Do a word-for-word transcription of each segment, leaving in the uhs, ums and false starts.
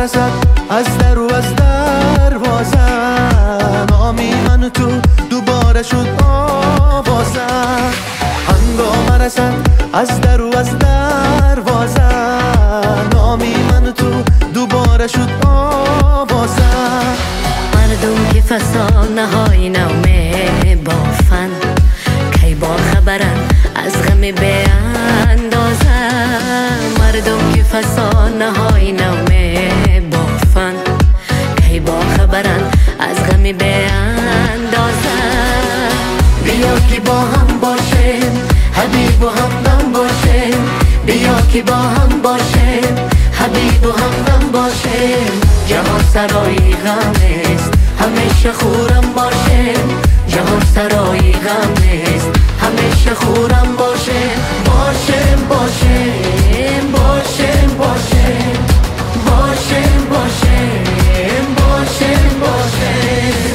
رسد از در و از دروازه، نامی من تو دوباره شد آوازه. هنگام رسد از در و از دروازه، نامی من تو دوباره شد آوازه. مردم که فسانه های نومه بافن، کی با خبرن از غم به اندازه. مردم که فسانه های نومه بافن، کی با خبرن از غم به اندازه. بیا که با هم باشیم، حبیب و همدم باشیم. بیا که با هم باشیم، حبیب و همدم باشیم. جهان سرای غم است، همیشه خورم باشیم. جهان سرای غم است، همیشه خورم باشیم. باشیم باشیم باشیم باشیم باشیم باشیم باشیم باشیم.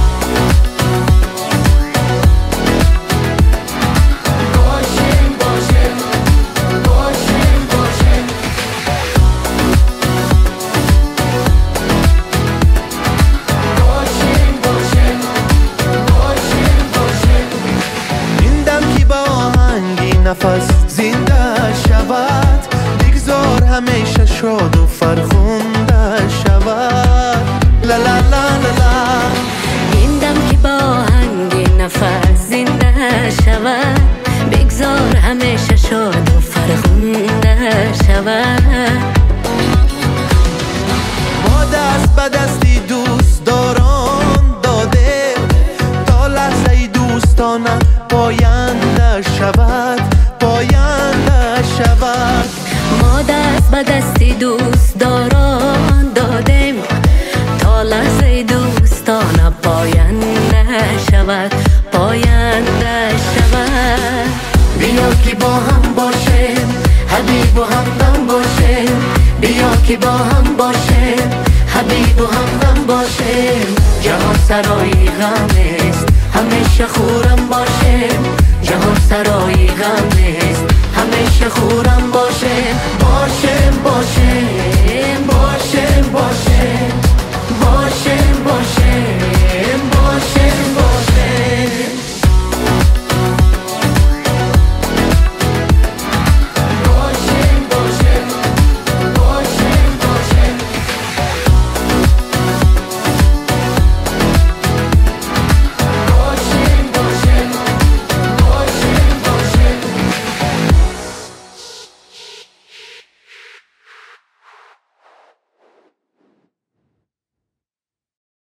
نفس زنده شود، بگذار همیشه شاد و فرخنده شود. لا لا لا لا. این دم که با آهنگ نفس زنده شود، بگذار همیشه شاد و فرخنده شود. ما دست به دستی دوست داران داده، تا لحظه دوستانه پاینده شود، پاینده شود. ما دست به دستی دوست داران دادیم، تا لحظه دوستانه پاینده شود، پاینده شود. بیا که با هم باشیم، حبیب و همدم باشیم. بیا که با هم باشیم، حبیب و همدم باشیم. جهان سرای غم است، همیشه خورم باشیم. جهان سرای غم است، همیشه خورم باشیم. باشیم باشیم